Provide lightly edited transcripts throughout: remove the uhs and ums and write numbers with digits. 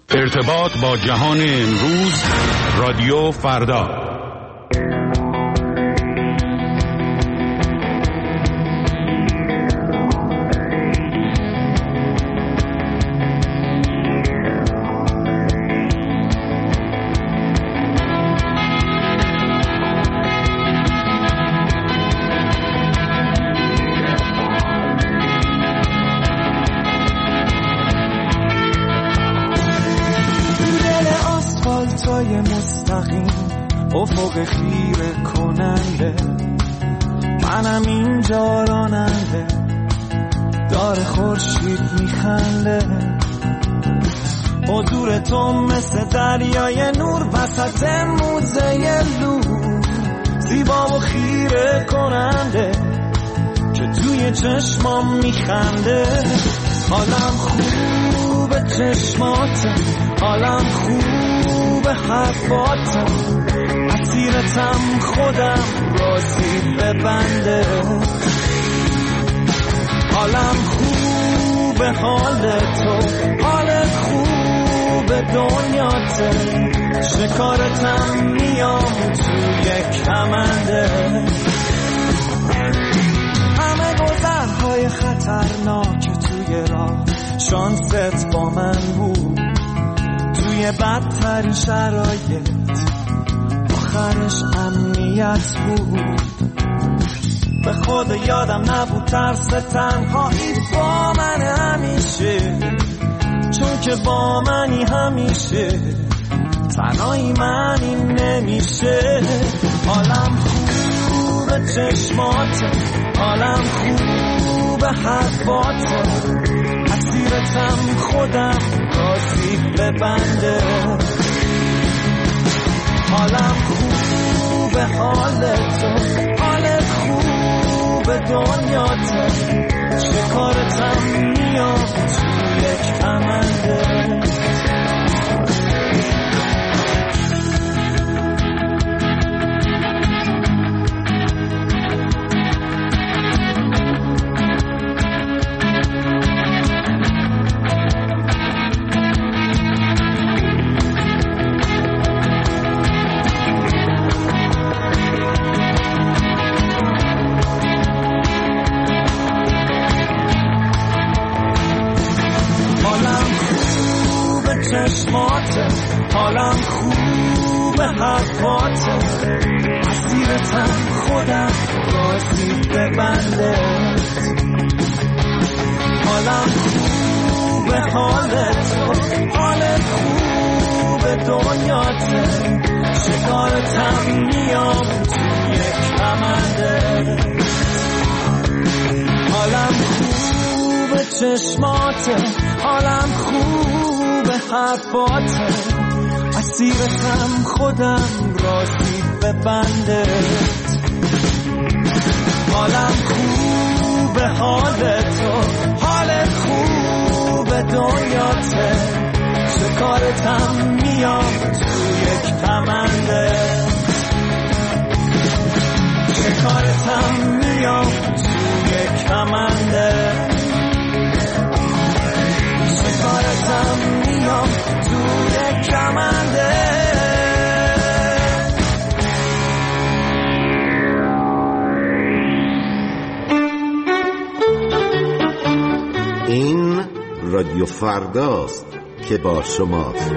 ارتباط با جهان امروز، رادیو فردا. افق خیره کننده، منم اینجا راننده، داره خورشید میخنده. حضور تو مثل دریای نور وسط موزه لور، زیبا و خیره کننده که توی چشمام میخنده. حالم خوبه چشماته، حالم خوبه حرفاته، اسیرتم خودم راضی ببنده. حالم خوبه حال تو، حالت خوبه دنیاته، شکارتم میام توی کمنده. همه گذرهای خطرناک توی راه، شانست با من بود، توی بدترین شرایط آخرش امنیت بود. به خود یادم نبود ترس تنهایی با من همیشه، چون که با منی همیشه، تنهایی منی نمیشه. حالم خوبه چشماته، حالم خوبه حرفاته، اسیرتم خودم راضی ببنده. حالم خوبه حال تو، حالت خوبه دنیاته، شکارتم میام توی کمنده. حالم خوبه حرفاته، اسیرتم خودم راضی ببنده. حالم خوبه حالت تو، حالت خوبه دنیاته، شکارتم میام توی کمنده. حالم خوبه چشماته، حالم خوبه حرفاته، اسیرتم خودم راضی ببنده. حالم خوبه حال تو، حالت خوبه دنیاته، شکارتم میام توی کمنده. شکارتم میام توی کمنده، شکارتم میام توی کمنده. این رادیو فرداست که با شماست.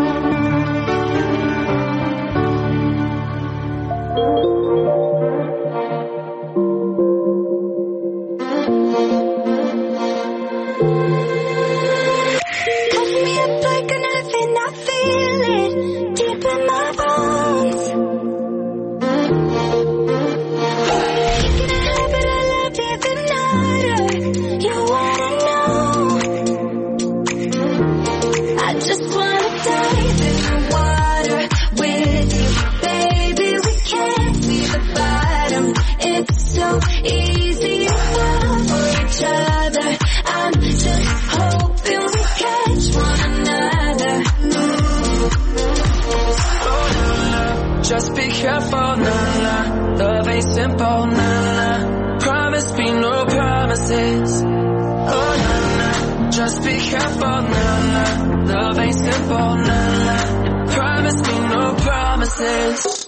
Just be careful, nah, nah. Love ain't simple, nah, nah. Promise me no promises. Oh, nah, nah. Just be careful, nah, nah. Love ain't simple. careful, nah, nah. Promise me no promises.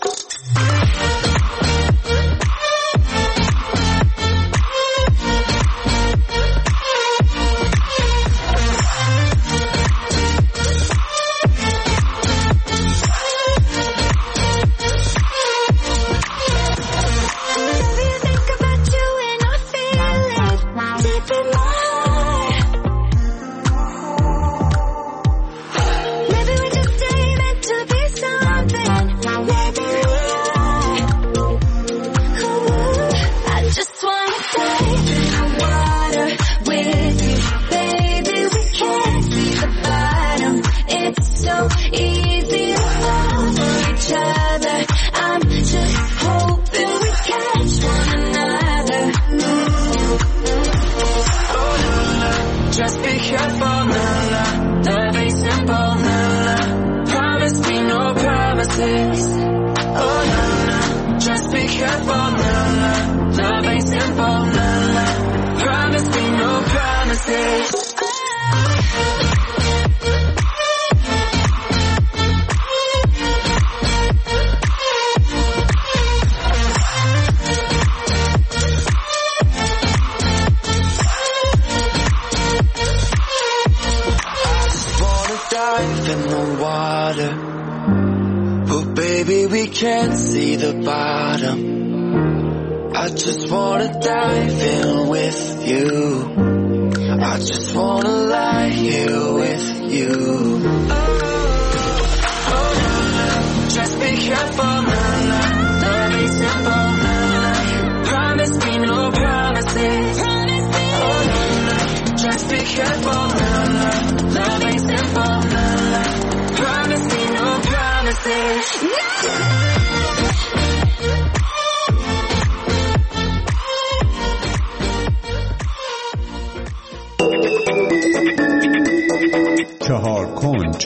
Can't see the bottom. I just wanna dive in with you. I just wanna lie here with you. Oh, just be careful, nah, nah. Love ain't simple, nah, nah. Promise me no promises. Oh, nah, just be careful, nah, nah. Love ain't simple, nah, nah. Promise me no promises. چهار کنج.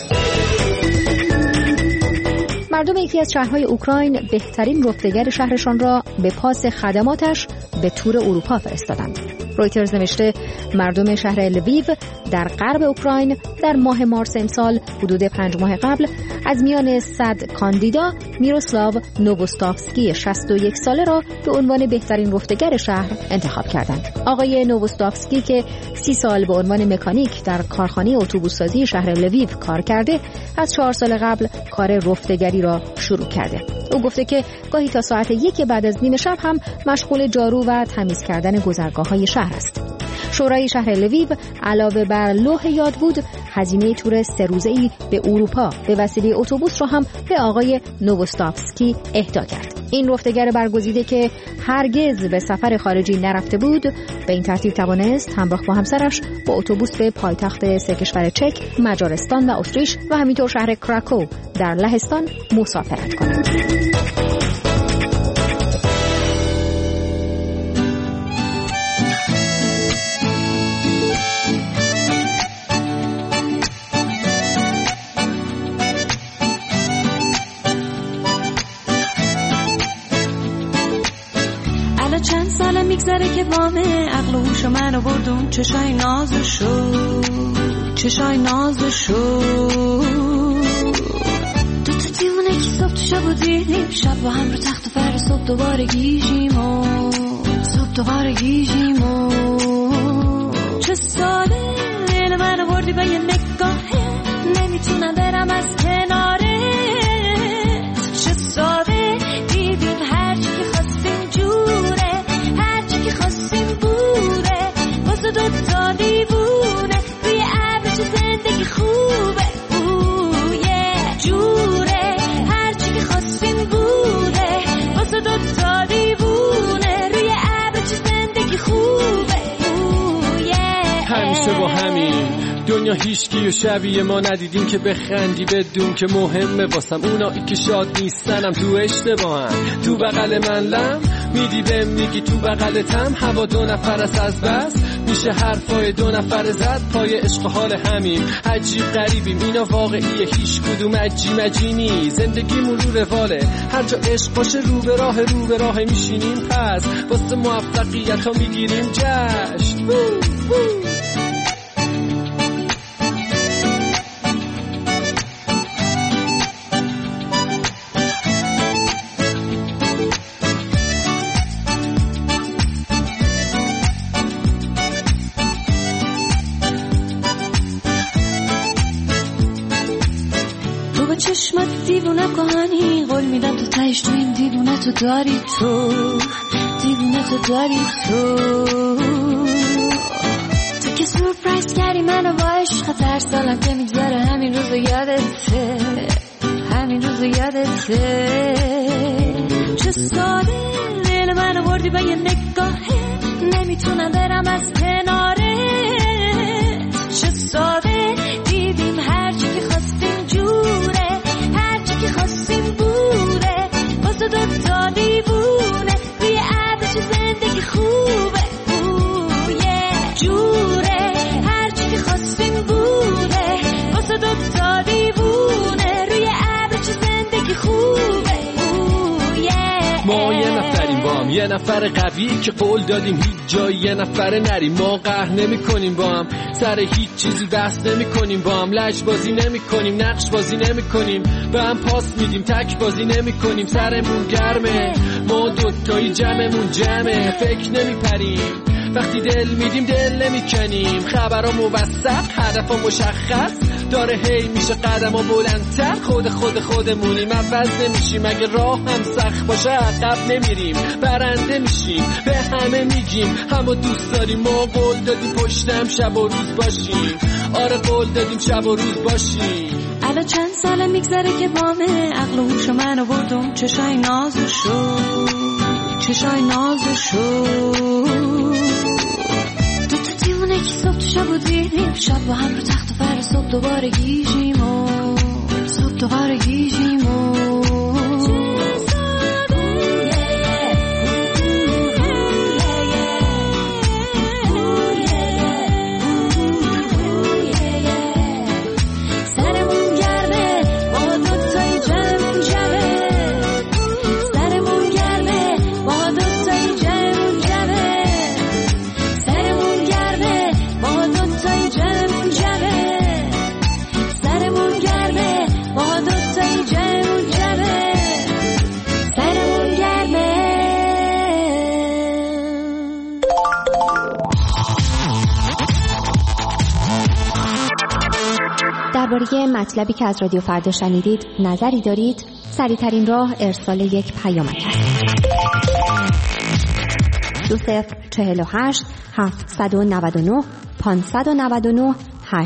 مردم یکی از شهرهای اوکراین بهترین رفتگر شهرشان را به پاس خدماتش به تور اروپا فرستادند. رویترز نوشته مردم شهر لویو در غرب اوکراین در ماه مارس امسال حدود 5 ماه قبل از میان 100 کاندیدا میروسلاو نووستافسکی 61 ساله را به عنوان بهترین رفتگر شهر انتخاب کردند. آقای نووستافسکی که 30 سال به عنوان مکانیک در کارخانه اتوبوس‌سازی شهر لویو کار کرده، از 4 سال قبل کار رفتگری را شروع کرده. او گفته که گاهی تا ساعت 1 بعد از نیم شب هم مشغول جارو و تمیز کردن گذرگاه‌های شهر است. شورای شهر لویو علاوه بر لوح یاد بود، هزینه تور 3 روزه‌ای به اروپا به وسیله اتوبوس را هم به آقای نووستافسکی اهدا کرد. این رفتگر برگزیده که هرگز به سفر خارجی نرفته بود، به این ترتیب توانست همراه با همسرش با اتوبوس به پایتخت 3 کشور چک، مجارستان و اتریش و همینطور شهر کراکو در لهستان مسافرت کند. میگذره که وامه عقل و هوش منو بردون چشای نازشو دو تا دیوونه که صبح تو شب و دیدیم شب با هم رو تخت و فر صبح دوباره گیجیم و چه ساله دل منو بردی با یه نگاهه نمیتونم برم از کناره چه ساده دیدیم هر چی که خواستیم جوره که خواستیم بوره واسه دوتا دیوونه روی ابر چه زندگی خوبه جوره هرچی که خواستیم بوره واسه دوتا دیوونه روی ابر چه زندگی خوبه همیشه با همین دنیا هیچکی و شبیه ما ندیدیم که بخندی بدون که مهمه واسم اونایی که شاد نیستنم تو اشتباهم تو بغل من لم میدی بهم میگی تو بغلتم هوا 2 نفر است از بس میشه حرفای 2 نفر زد پای عشق حال همین عجیب غریبیم اینا واقعیه هیچ کدوم عجیب نی زندگیمون رو رواله هر جا عشق باشه رو به راه میشینیم پس واسه موفقیت ها میگیریم جشن چشمت دیوونه کهانی، قول میدم تو تهش تو این دیوونه تو داری، تو دیوونه تو داری، تو که سورپرایز کردی منو با عشقت، هر سالم که میگذره همین روزو یادته، همین روزو یادته. چه ساده دل منو بردی با یه نگاهه، نمیتونم برم از کناره. چه ساده دیدیم هرچی که خواستیم جوره، هرچی که خواستیم بوده، واسه دوتا دیوونه روی ابر چه زندگی خوبه، جوره هرچی که خواستیم بوده، واسه دوتا دیوونه روی ابر چه زندگی خوبه. ما یه نفریم با هم، یه نفر قوی که قول دادیم هیچ جایی یه نفر نریم. ما قهر نمی کنیم با هم، سر هیچ چیزی بحث نمی کنیم با هم، لج بازی نمی کنیم، نقش بازی نمی کنیم، به هم پاس میدیم، تک بازی نمی کنیم. سرمون گرمه، ما دوتایی جمعمون جمعه، فکر نمی پریم وقتی دل میدیم، دل نمی کنیم. خبرها موثق، هدفها مشخص داره، هی میشه قدم‌ها بلندتر. خودمونیم، عوض نمیشیم. اگه راه هم سخت باشه عقب نمیریم، برنده میشیم. به همه میگیم همو دوست داریم. ما قول دادیم پشتم شب و روز باشیم، آره قول دادیم شب و روز باشیم. الان چند ساله میگذره که بامه، عقل و هوش منو بردم، چشای نازشو، چشای نازشو. دیوونه که صبح تو شب و دیریم، شب با هم رو تخت و فر، صبح دوباره گیجیم و صبح دوباره گیجیم و درباره مطلبی که از رادیو فردا شنیدید نظری دارید؟ سریع‌ترین راه ارسال یک پیامک است. 2048 799 599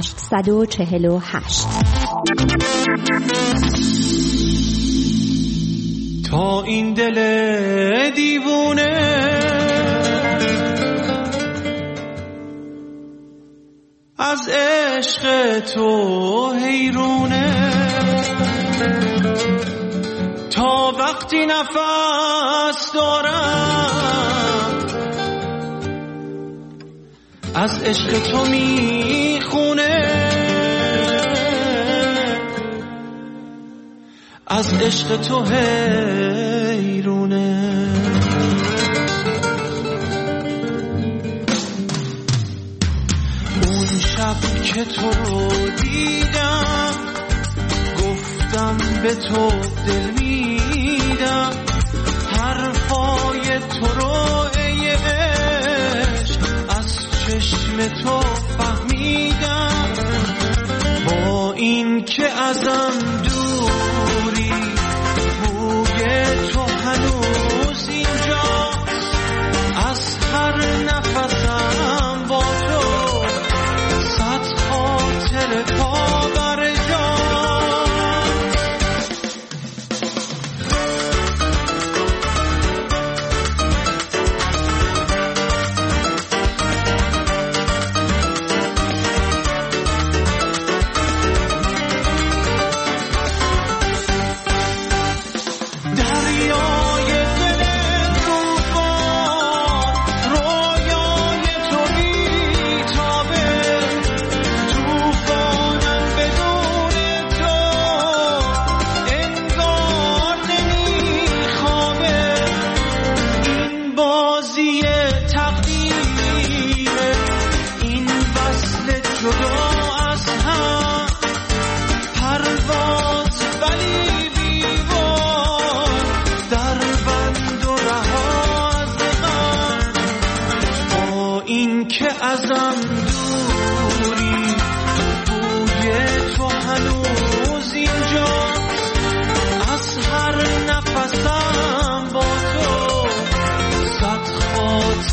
848. تا این دل دیوونه از عشق تو حیرونه، تا وقتی نفس دارم از عشق تو میخونه، از عشق تو حیرونه. شب که تو رو دیدم گفتم به تو دل میدم، حرفای تو رو ای عشق از چشم تو فهمیدم. با این که ازم دوری بوی تو هنوز اینجاست، از هر نفسم با تو خاطر پا بر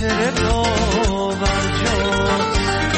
خاطر باورجاست.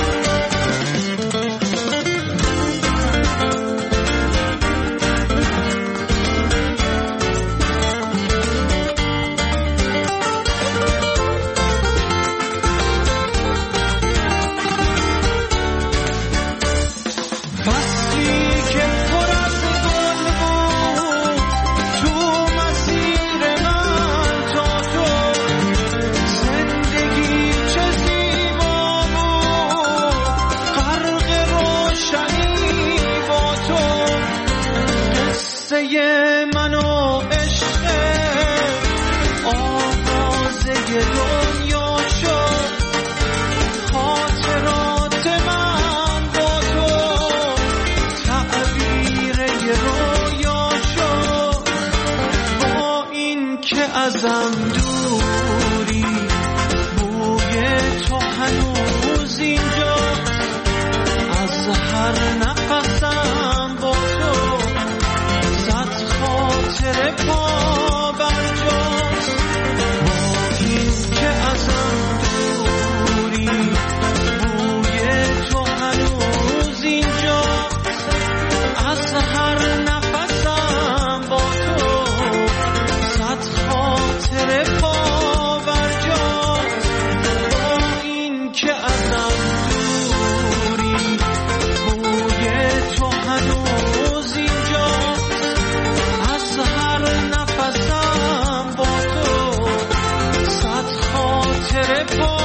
ازم دوری بوی تو هنوز اینجا، از هر نفسم با تو صد خاطر پا برجاست. با این که ازم دوری بوی تو هنوز اینجا، از هر نفسم با تو صد خاطر پا برجاست. با این که ازم دوری بوی تو هنوز اینجا، از هر نفسم با تو صد خاطر پا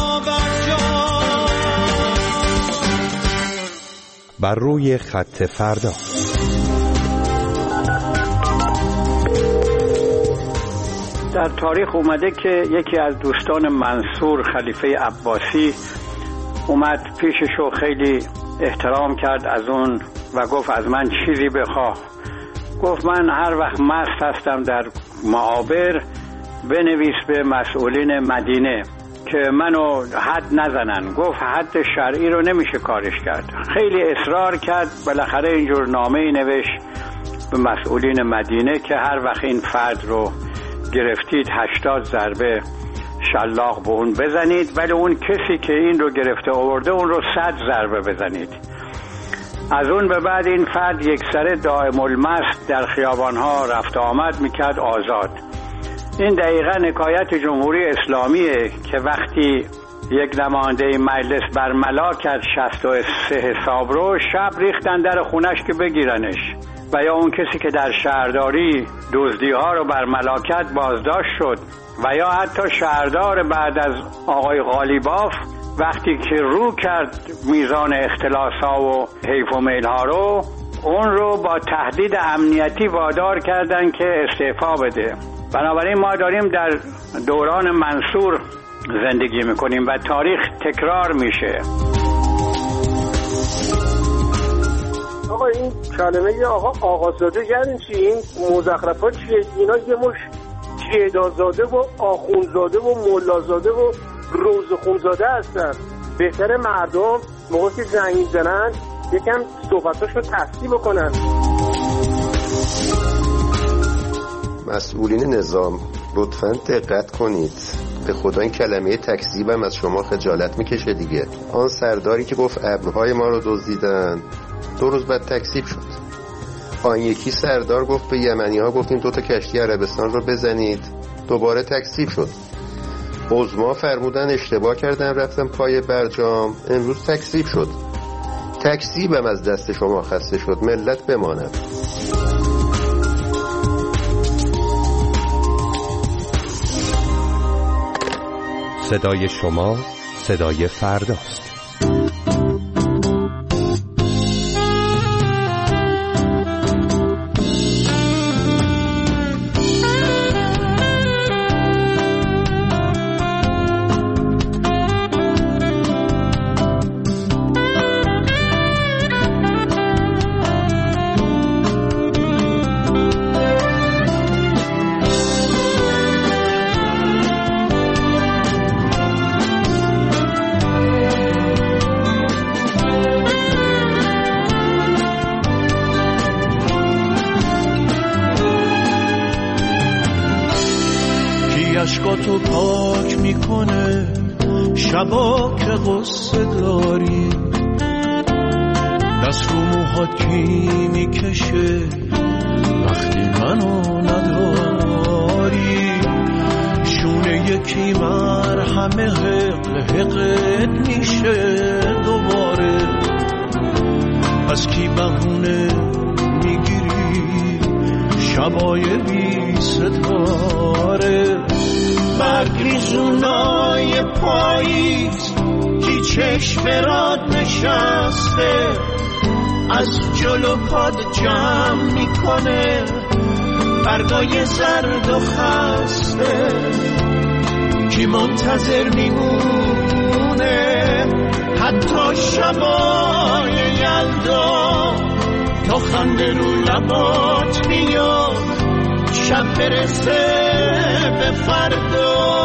برجاست. بر روی خط فردا. در تاریخ اومده که یکی از دوستان منصور خلیفه عباسی اومد پیشش و خیلی احترام کرد از اون و گفت از من چیزی بخواه. گفت من هر وقت مست هستم در معابر بنویس به مسئولین مدینه که منو حد نزنن. گفت حد شرعی رو نمیشه کارش کرد. خیلی اصرار کرد، بالاخره اینجور نامه‌ای نوشت به مسئولین مدینه که هر وقت این فرد رو گرفتید 80 ضربه شلاق به اون بزنید، ولی اون کسی که این رو گرفته آورده اون رو 100 ضربه بزنید. از اون به بعد این فرد یک سره دائم المست در خیابانها رفت آمد میکرد آزاد. این دقیقا حکایت جمهوری اسلامیه که وقتی یک نماینده مجلس برملا کرد 63 حساب رو، شب ریختن در خونش که بگیرنش. و یا اون کسی که در شهرداری دزدی‌ها رو برملا کرد بازداشت شد. و یا حتی شهردار بعد از آقای غالیباف وقتی که رو کرد میزان اختلاس‌ها و حیف و میل‌ها رو، اون رو با تهدید امنیتی وادار کردن که استعفا بده. بنابراین ما داریم در دوران منصور زندگی میکنیم و تاریخ تکرار میشه. آقا این کلمه آقا آقازاده یعنی چی؟ این مزخرفات چیه؟ اینا یه مش جیدازاده و آخونزاده و ملازاده و روزخونزاده هستن. بهتره مردم موقع که زنگ میزنن یکم صحبتاشو تصحیح بکنن. مسئولین نظام لطفاً دقت کنید. به خدا این کلمه تکذیبم از شما خجالت میکشه دیگه. آن سرداری که گفت ابرهای ما رو دزدیدن 2 روز بعد تکذیب شد. آن یکی سردار گفت به یمنی ها گفتیم 2 تا کشتی عربستان رو بزنید، دوباره تکذیب شد. عظما فرمودن اشتباه کردن رفتن پای برجام، امروز تکذیب شد. تکذیبم از دست شما خسته شد، ملت بماند. صدای شما صدای فرداست. اشکاتو پاک میکنه شبا که غصه داری، دست رو موهات کی میکشه وقتی منو نداری، شونه یکی مرهمه حقت میشه دوباره، از کی بهونه میگیری شبای بی ستاره، برگریزونای پاییز کی چشم راد نشسته، از جلو پاد جمع میکنه برگای زرد و خسته، کی منتظر میمونه حتی شبای یلدا، تا خنده رو لبات میاد شب برسه به فردا.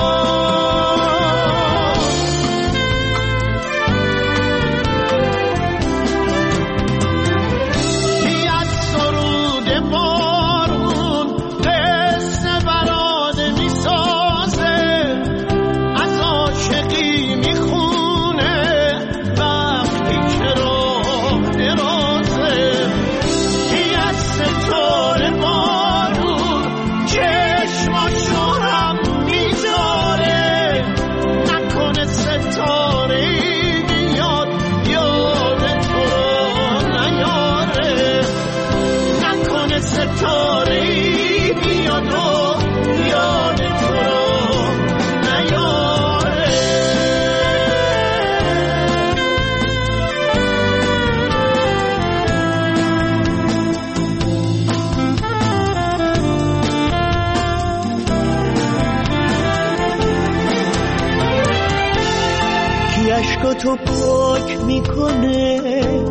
تو پاک میکنه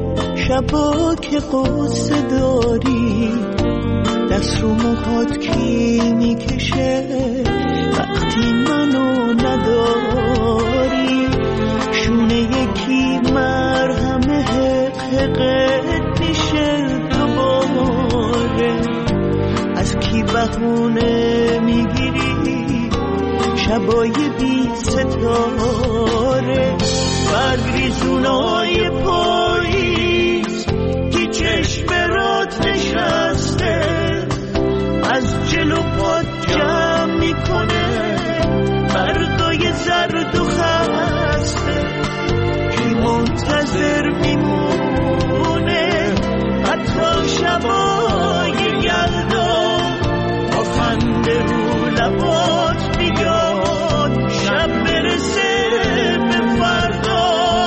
شبا که قصه داری، دست رو موهات کی میکشه وقتی منو نداری، شونه یکی مرهمه حقت میشه دوباره، از کی بهونه میگیری شبای بی ستاره، برگریزونای پاییز کی چشم رات نشسته، از جلو پاد جمع میکنه برگای زرد و خسته، کی منتظر میمونه حتی شبای یلدا، تا خنده رو لبات بیاد شب برسه به فردا.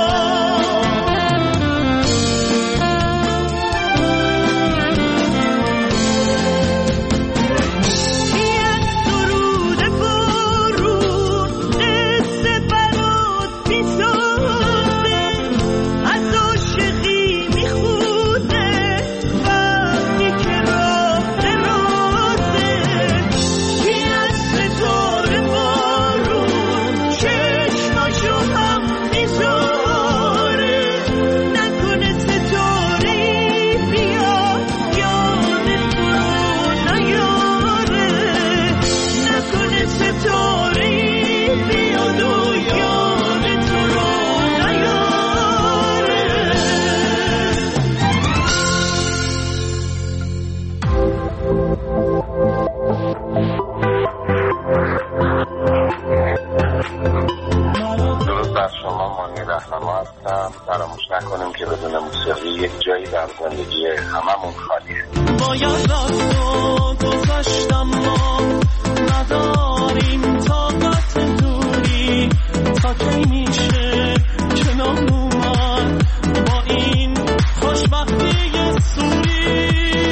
فراموش نکنیم که بدون موسیقی یک جایی در زندگی هممون خالیه. باید از تو گذشتم ما نداریم طاقت دوری، تا کی میشه کنار اومد با این خوشبختی سوری.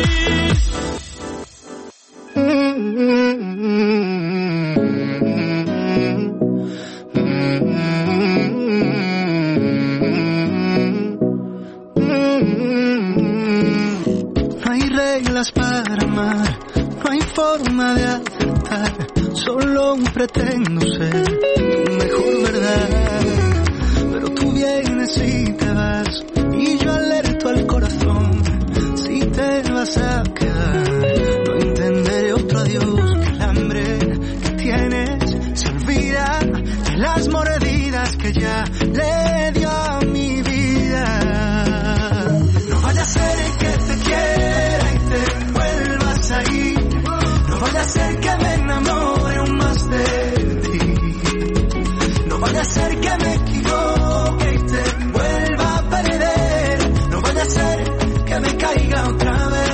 Para amar, no hay forma de acertar, solo pretendo ser tu mejor verdad, pero tú vienes y te vas, y yo alerto al corazón, si te vas a quedar, no entenderé otro adiós, que el hambre que tienes se otra vez.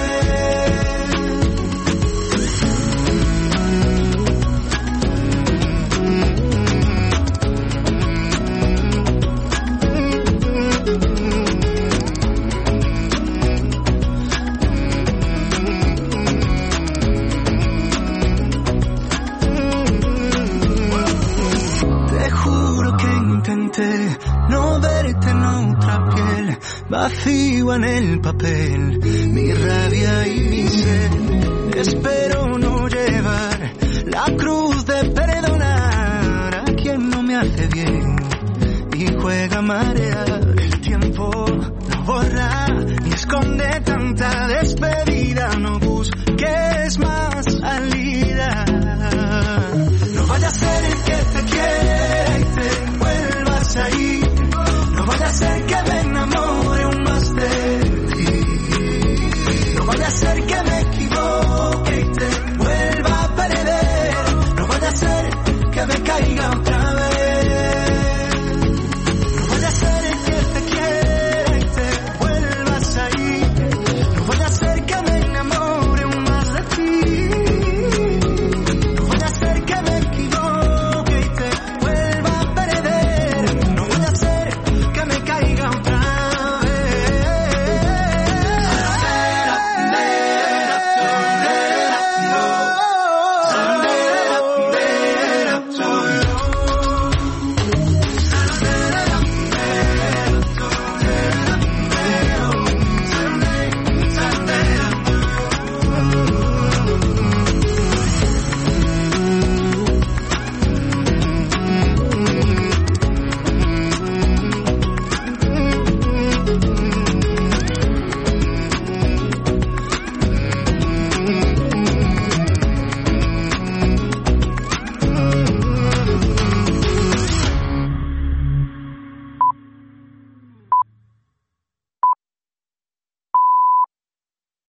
No verte en otra piel, vacío en el papel, mi rabia y mi sed. Espero no llevar la cruz de perdonar a quien no me hace bien y juega a marear. El tiempo no borra ni esconde tanta despedida, no busques más salida. No vaya a ser el que te quiera y te vuelvas a ir. No vaya a ser que me enamore aún más de ti. No vaya a ser que